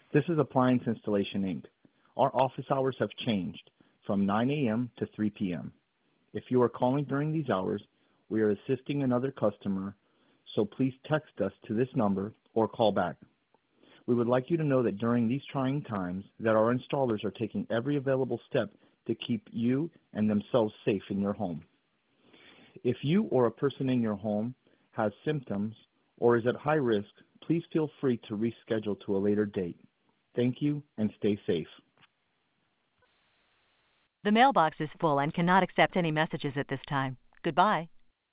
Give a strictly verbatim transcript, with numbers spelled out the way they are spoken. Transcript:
This is Appliance Installation, Incorporated. Our office hours have changed from nine a m to three p m If you are calling during these hours, we are assisting another customer, so please text us to this number or call back. We would like you to know that during these trying times that our installers are taking every available step to keep you and themselves safe in your home. If you or a person in your home has symptoms or is at high risk, please feel free to reschedule to a later date. Thank you and stay safe. The mailbox is full and cannot accept any messages at this time. Goodbye.